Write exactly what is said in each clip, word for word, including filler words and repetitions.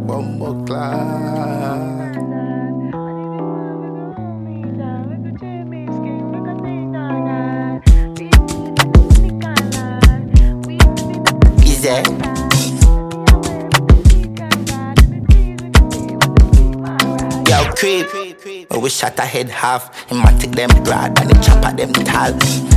bumbo class. Easy. Yo, creep. Oh, we shot a head half. Him a take them broad and the chopper them tall.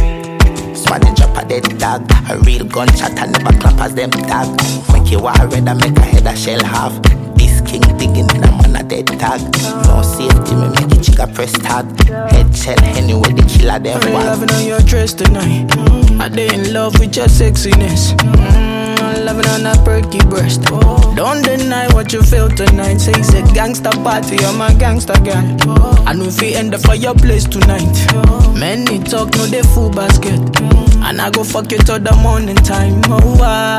Smarty drop a dead dog. A real gunshot and never clap as them tag. Make you war red and make a head a shell half. This king digging in a man a dead tag. No safety, me make it chicka press tag. Head shell anyway, the killer them I'm was. loving on your dress tonight. I dey in love with your sexiness. I'm loving on that perky breast. Don't deny what you feel tonight. Say it's a gangster party, I'm a gangster girl. I know if we end up for your place tonight. Many talk, no they full basket. And I go fuck you till the morning time. Oh, I,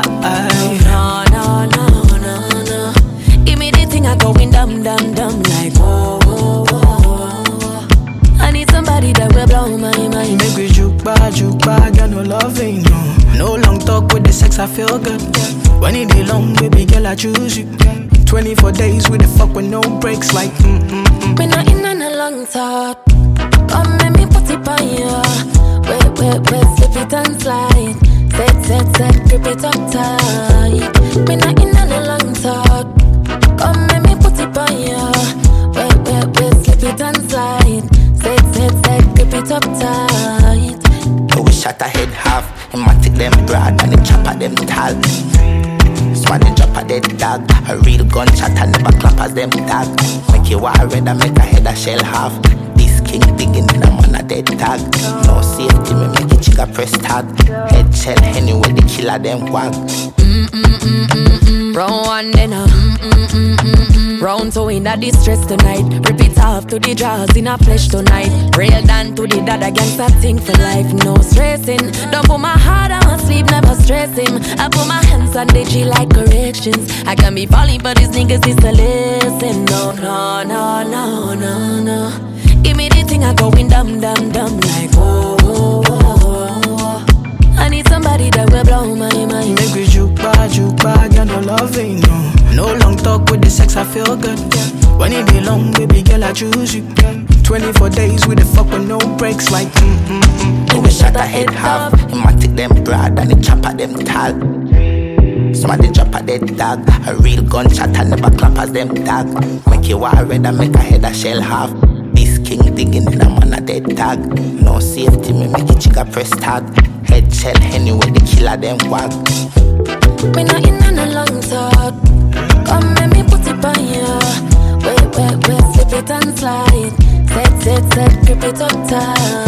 no, no, no, no, no. Give me the thing I going dumb, dumb, dumb like whoa, whoa, whoa, whoa. I need somebody that will blow my mind. Make we juke back, juke back, got no loving, no. No long talk with the sex, I feel good. When it be long, baby girl, I choose you. twenty-four days with the fuck with no breaks, like mm mm mm. We not in on a long talk. Come make me put it on you. Wait, wait, wait, slip it and slide. Set, set, set, grip it up tight. We not in on a long talk. Come make me put it on you. Wait, wait, wait, slip it and slide. Set, set, set, grip it up tight. Oh, we shot a head half. Him a take them broad and the chopper them tall. Smarty drop a dead dog. A real gunshot and never clap as them tag. Make you war red and make a head a shell half. This king digging in a man a dead tag. No safety, me make it chicka press tag. Head shell anyway, the killer them wag. Mm mm mm mm mm. Round one then uh. Mm mm mm mm mm. Round two in a distress tonight. Rip it off to the jaws in a flesh tonight. Real down to the dad against that thing for life. No stressing. Don't put my heart on sleep, never stressing. I put my hands on the G like corrections. I can be falling, but these niggas is to listen. No, no, no, no, no, no. Give me the thing I going dumb, dumb, dumb like whoa, whoa, whoa, whoa. I need somebody that will blow my mind. Make we juke back, juke back, got no loving, no. No long talk with the sex, I feel good. When it be long, baby girl, I choose you. twenty-four days with the fuck with no breaks, like mm mm mm. Oh, we shot a head half. Him a take them broad and the chopper them tall. Somebody drop a dead dog. A real gunshot and never clap as them tag. Make you war red and make a head a shell half. This king digging in a man a dead tag. No safety, me make it chicka press tag. Head shell anyway, the killer them wag. We not in on a long talk. Come make me put it on you. Wait, wait, wait, slip it and slide. Set, set, set, grip it up tight.